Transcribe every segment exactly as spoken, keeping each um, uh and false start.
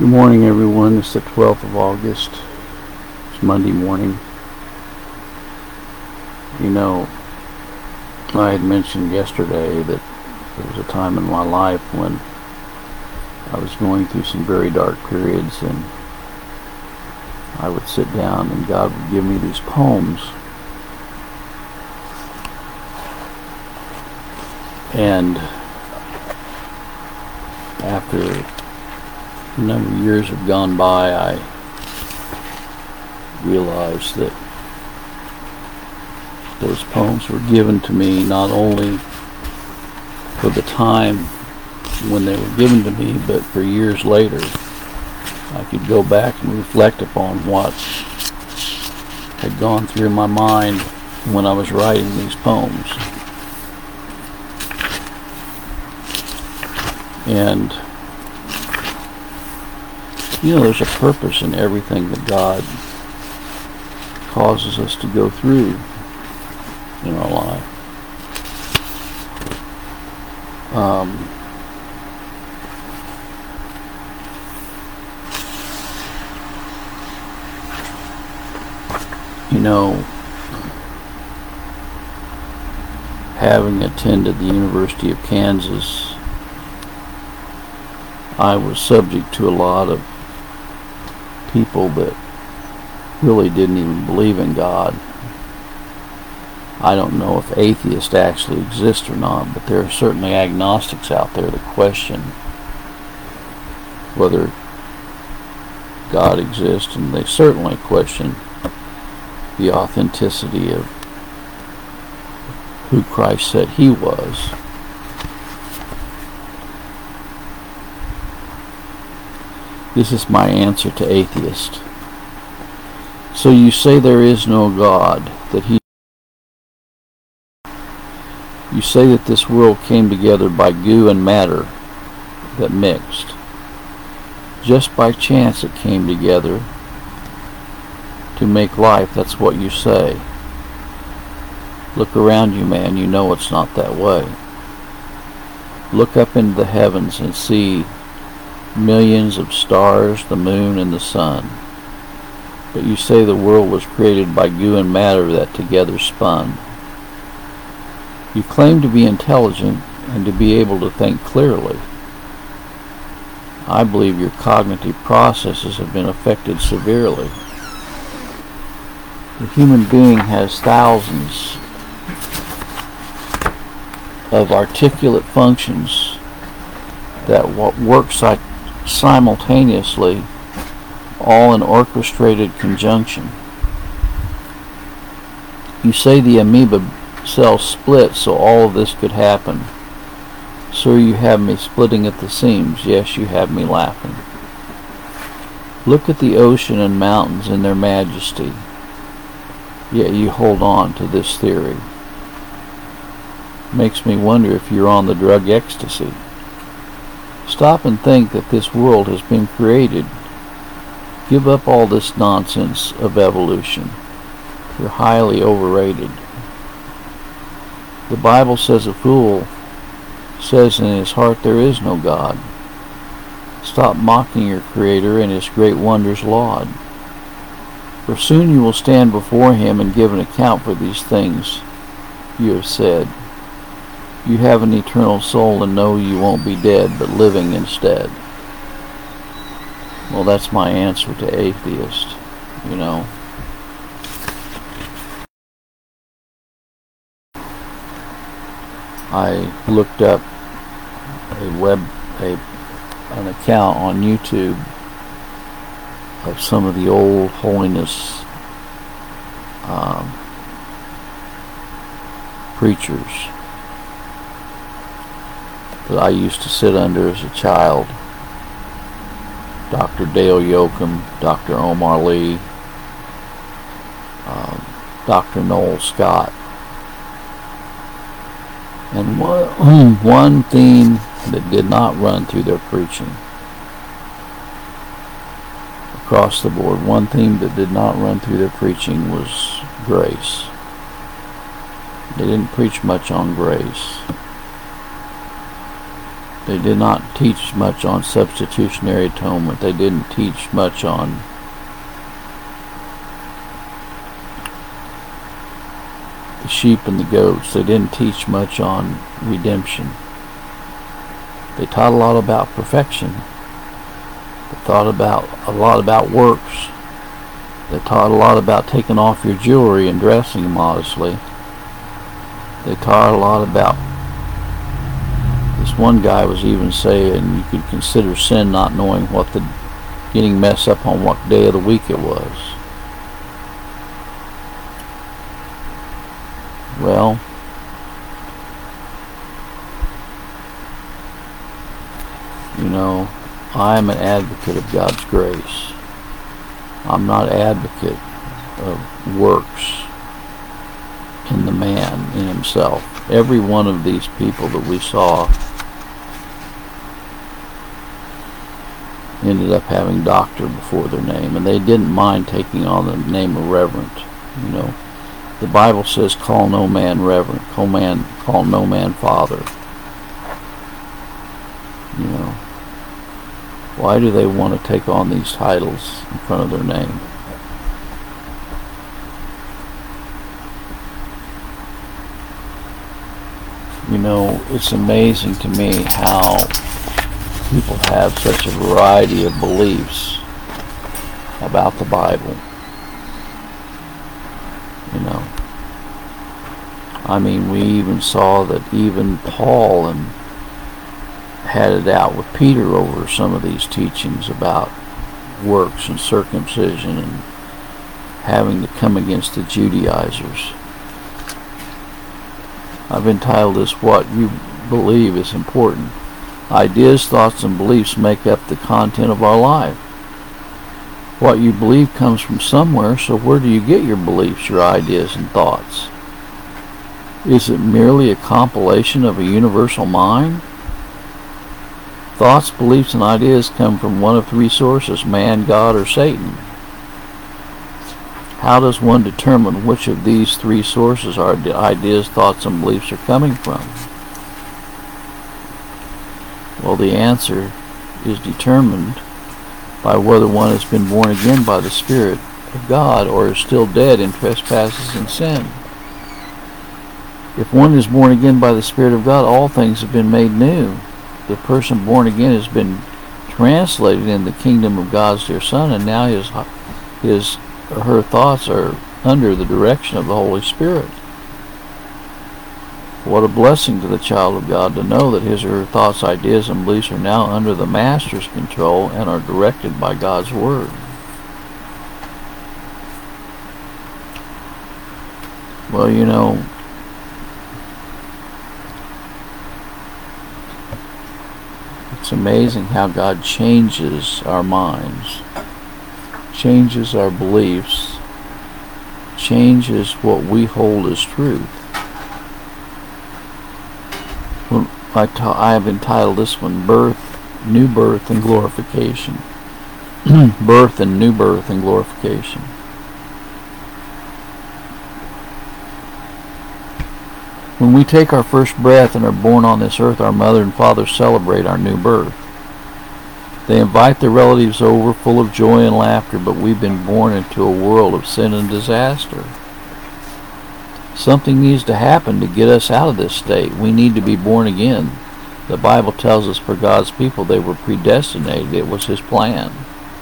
Good morning, everyone. It's the twelfth of August. It's Monday morning. You know, I had mentioned yesterday that there was a time in my life when I was going through some very dark periods, and I would sit down and God would give me these poems. And after a number of years have gone by, I realized that those poems were given to me not only for the time when they were given to me, but for years later. I could go back and reflect upon what had gone through my mind when I was writing these poems. And you know, there's a purpose in everything that God causes us to go through in our life. Um, you know, having attended the University of Kansas, I was subject to a lot of people that really didn't even believe in God. I don't know if atheists actually exist or not, but there are certainly agnostics out there that question whether God exists, and they certainly question the authenticity of who Christ said he was. This is my answer to atheists. So you say there is no God, that he You say that this world came together by goo and matter that mixed. Just by chance it came together to make life, that's what you say. Look around you, man, you know it's not that way. Look up into the heavens and see millions of stars, the moon, and the sun. But you say the world was created by goo and matter that together spun. You claim to be intelligent and to be able to think clearly. I believe your cognitive processes have been affected severely. The human being has thousands of articulate functions that work simultaneously, all in orchestrated conjunction. You say the amoeba cell split so all of this could happen. Sir, you have me splitting at the seams. Yes, you have me laughing. Look at the ocean and mountains in their majesty, yet you hold on to this theory. Makes me wonder if you're on the drug ecstasy. Stop and think that this world has been created. Give up all this nonsense of evolution. You're highly overrated. The Bible says a fool says in his heart there is no God. Stop mocking your Creator and his great wonders laud. For soon you will stand before him and give an account for these things you have said. You have an eternal soul and know you won't be dead, but living instead. Well, that's my answer to atheists, you know. I looked up a web, a, an account on YouTube of some of the old holiness um, preachers that I used to sit under as a child. Doctor Dale Yoakum, Doctor Omar Lee, um, Doctor Noel Scott. And one, one theme that did not run through their preaching, across the board, one theme that did not run through their preaching was grace. They didn't preach much on grace. They did not teach much on substitutionary atonement. They didn't teach much on the sheep and the goats. They didn't teach much on redemption. They taught a lot about perfection. They taught about a lot about works. They taught a lot about taking off your jewelry and dressing modestly. They taught a lot about, this one guy was even saying you could consider sin not knowing what the, getting messed up on what day of the week it was. Well, you know, I am an advocate of God's grace. I'm not an advocate of works in the man, in himself. Every one of these people that we saw ended up having doctor before their name, and they didn't mind taking on the name of reverend. You know, the Bible says, "Call no man reverend, call man, call no man father." You know, why do they want to take on these titles in front of their name? You know, it's amazing to me how people have such a variety of beliefs about the Bible. You know, I mean, we even saw that even Paul and had it out with Peter over some of these teachings about works and circumcision and having to come against the Judaizers. I've entitled this, "What You Believe is Important." Ideas, thoughts, and beliefs make up the content of our life. What you believe comes from somewhere, so where do you get your beliefs, your ideas, and thoughts? Is it merely a compilation of a universal mind? Thoughts, beliefs, and ideas come from one of three sources: man, God, or Satan. How does one determine which of these three sources our ideas, thoughts, and beliefs are coming from? Well, the answer is determined by whether one has been born again by the Spirit of God or is still dead in trespasses and sin. If one is born again by the Spirit of God, all things have been made new. The person born again has been translated in the kingdom of God's dear Son, and now his his or her thoughts are under the direction of the Holy Spirit. What a blessing to the child of God to know that his or her thoughts, ideas, and beliefs are now under the Master's control and are directed by God's Word. Well, you know, it's amazing how God changes our minds, changes our beliefs, changes what we hold as truth. When I, ta- I have entitled this one, Birth, New Birth, and Glorification. Birth and New Birth and Glorification. When we take our first breath and are born on this earth, our mother and father celebrate our new birth. They invite their relatives over full of joy and laughter, but we've been born into a world of sin and disaster. Something needs to happen to get us out of this state. We need to be born again. The Bible tells us for God's people they were predestinated. It was His plan.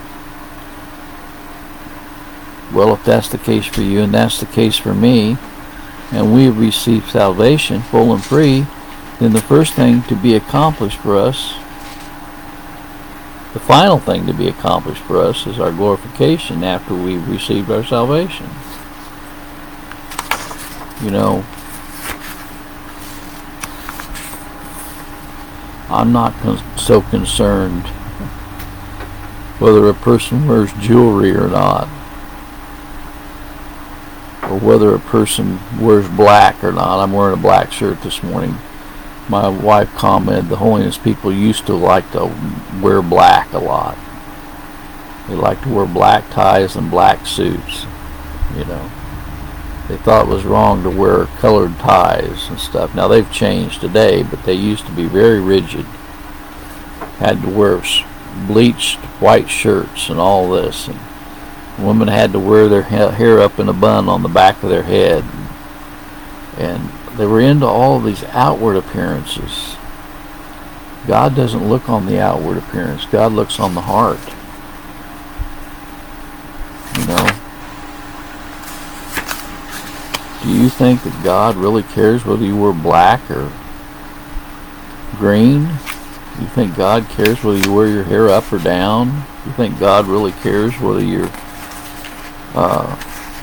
Well, if that's the case for you and that's the case for me, and we have received salvation full and free, then the first thing to be accomplished for us, the final thing to be accomplished for us, is our glorification after we've received our salvation. You know, I'm not con- so concerned whether a person wears jewelry or not, or whether a person wears black or not. I'm wearing a black shirt this morning. My wife commented the holiness people used to like to wear black a lot. They like to wear black ties and black suits, you know. They thought it was wrong to wear colored ties and stuff. Now they've changed today, but they used to be very rigid. had to wear bleached white shirts and all this, and women had to wear their hair up in a bun on the back of their head, and they were into all of these outward appearances. God doesn't look on the outward appearance. God looks on the heart. You know, do you think that God really cares whether you wear black or green? Do you think God cares whether you wear your hair up or down? Do you think God really cares whether you're uh,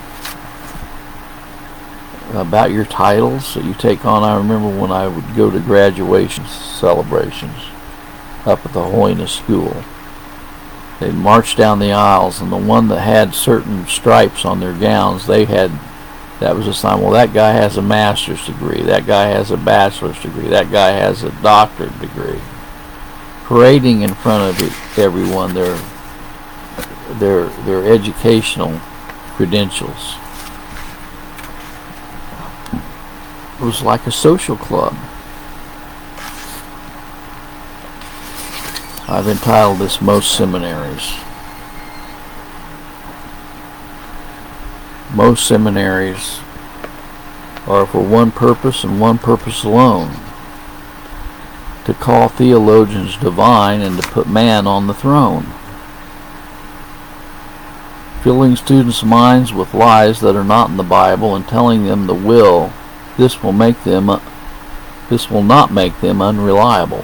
about your titles that you take on? I remember when I would go to graduation celebrations up at the Holiness School. They'd march down the aisles, and the one that had certain stripes on their gowns, they had, that was a sign, well, that guy has a master's degree, that guy has a bachelor's degree, that guy has a doctorate degree. Parading in front of it, everyone their, their, their educational credentials. It was like a social club. I've entitled this Most Seminaries. Most seminaries are for one purpose and one purpose alone: to call theologians divine and to put man on the throne. Filling students' minds with lies that are not in the Bible and telling them the will, this will make them, this will not make them unreliable.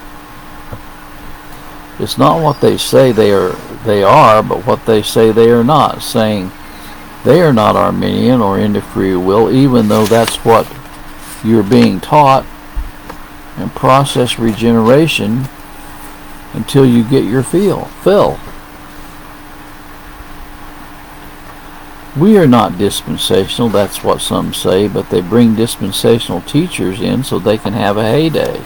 It's not what they say they are, they are, but what they say they are not, saying they are not Arminian or into free will, even though that's what you're being taught, and process regeneration until you get your feel, fill. We are not dispensational, that's what some say, but they bring dispensational teachers in so they can have a heyday.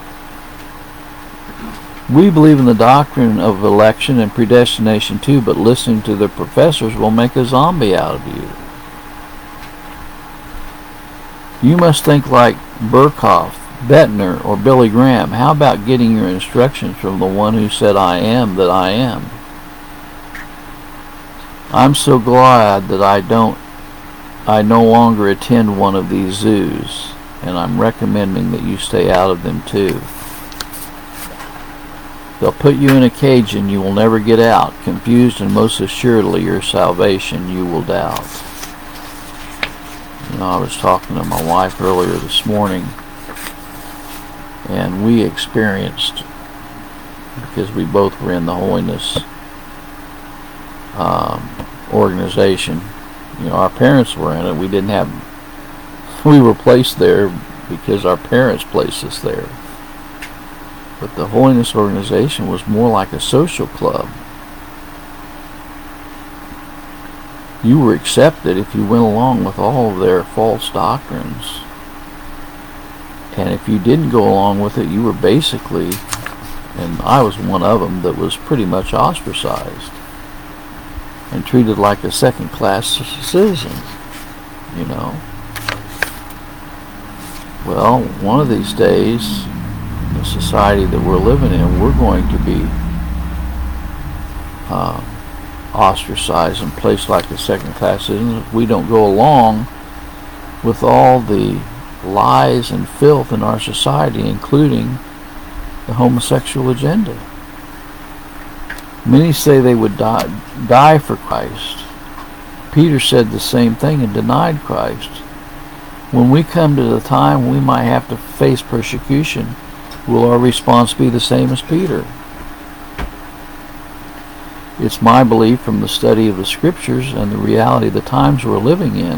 We believe in the doctrine of election and predestination too, but listening to the professors will make a zombie out of you. You must think like Burkhoff, Bettner, or Billy Graham. How about getting your instructions from the one who said, I am that I am? I'm so glad that I don't, I no longer attend one of these zoos, and I'm recommending that you stay out of them too. They'll put you in a cage and you will never get out. Confused, and most assuredly your salvation you will doubt. You know, I was talking to my wife earlier this morning, and we experienced, because we both were in the Holiness um, organization, you know, our parents were in it. We didn't have, we were placed there because our parents placed us there. But the Holiness organization was more like a social club. You were accepted if you went along with all of their false doctrines. And if you didn't go along with it, you were basically, and I was one of them, that was pretty much ostracized and treated like a second-class citizen, you know. Well, one of these days, the society that we're living in, we're going to be uh, ostracized and placed like a second-class citizen if we don't go along with all the lies and filth in our society, including the homosexual agenda. Many say they would die, die for Christ. Peter said the same thing and denied Christ. When we come to the time we might have to face persecution, will our response be the same as Peter? It's my belief from the study of the Scriptures and the reality of the times we're living in,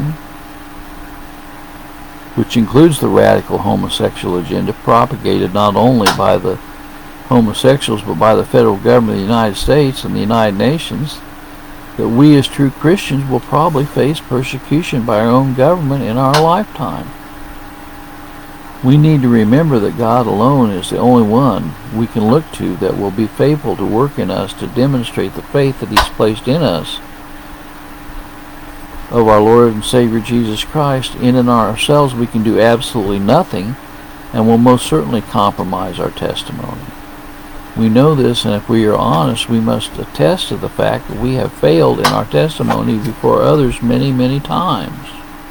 which includes the radical homosexual agenda propagated not only by the homosexuals but by the federal government of the United States and the United Nations, that we as true Christians will probably face persecution by our own government in our lifetime. We need to remember that God alone is the only one we can look to that will be faithful to work in us to demonstrate the faith that He's placed in us of our Lord and Savior Jesus Christ. In and ourselves we can do absolutely nothing, and will most certainly compromise our testimony. We know this, and if we are honest, we must attest to the fact that we have failed in our testimony before others many, many times.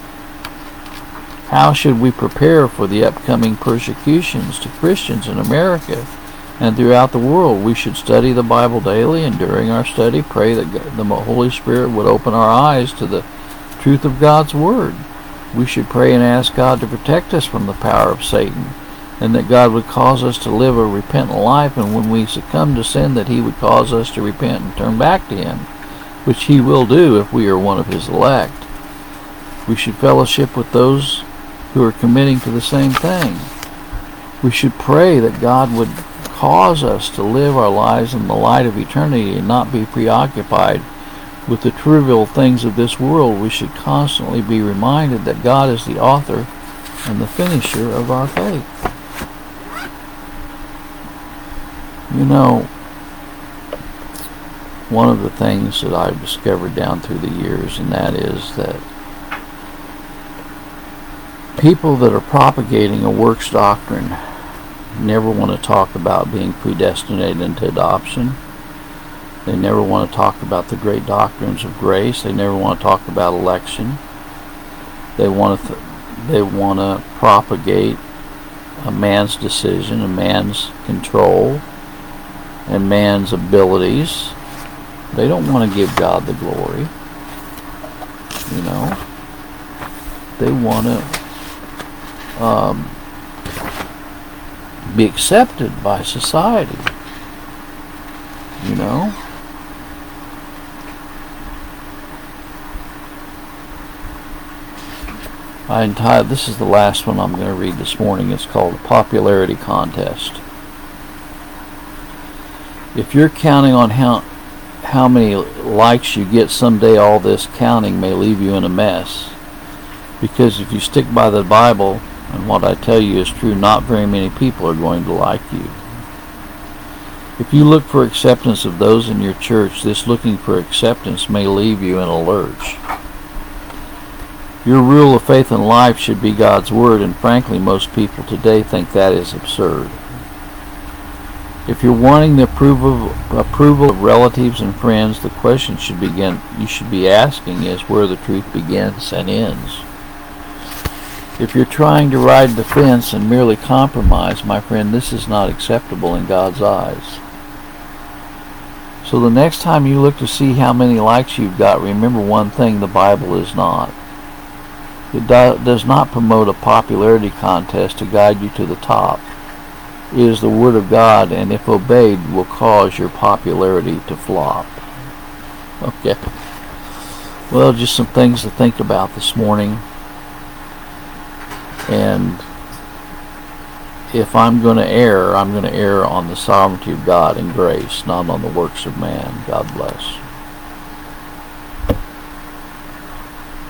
How should we prepare for the upcoming persecutions to Christians in America and throughout the world? We should study the Bible daily, and during our study pray that the Holy Spirit would open our eyes to the truth of God's Word. We should pray and ask God to protect us from the power of Satan, and that God would cause us to live a repentant life, and when we succumb to sin, that He would cause us to repent and turn back to Him, which He will do if we are one of His elect. We should fellowship with those who are committing to the same thing. We should pray that God would cause us to live our lives in the light of eternity and not be preoccupied with the trivial things of this world. We should constantly be reminded that God is the author and the finisher of our faith. You know, one of the things that I've discovered down through the years, and that is that people that are propagating a works doctrine never want to talk about being predestinated into adoption. They never want to talk about the great doctrines of grace. They never want to talk about election. They want to th- they want to propagate a man's decision, a man's control, and man's abilities. They don't want to give God the glory. You know, they want to um, be accepted by society. You know, I entitled, this is the last one I'm going to read this morning. It's called Popularity Contest. If you're counting on how how many likes you get someday, all this counting may leave you in a mess. Because if you stick by the Bible, and what I tell you is true, not very many people are going to like you. If you look for acceptance of those in your church, this looking for acceptance may leave you in a lurch. Your rule of faith and life should be God's Word, and frankly, most people today think that is absurd. If you're wanting the approval, approval of relatives and friends, the question should begin, you should be asking is where the truth begins and ends. If you're trying to ride the fence and merely compromise, my friend, this is not acceptable in God's eyes. So the next time you look to see how many likes you've got, remember one thing: the Bible is not. It do, does not promote a popularity contest to guide you to the top. It is the Word of God, and if obeyed, will cause your popularity to flop. Okay. Well, just some things to think about this morning. And if I'm going to err, I'm going to err on the sovereignty of God and grace, not on the works of man. God bless.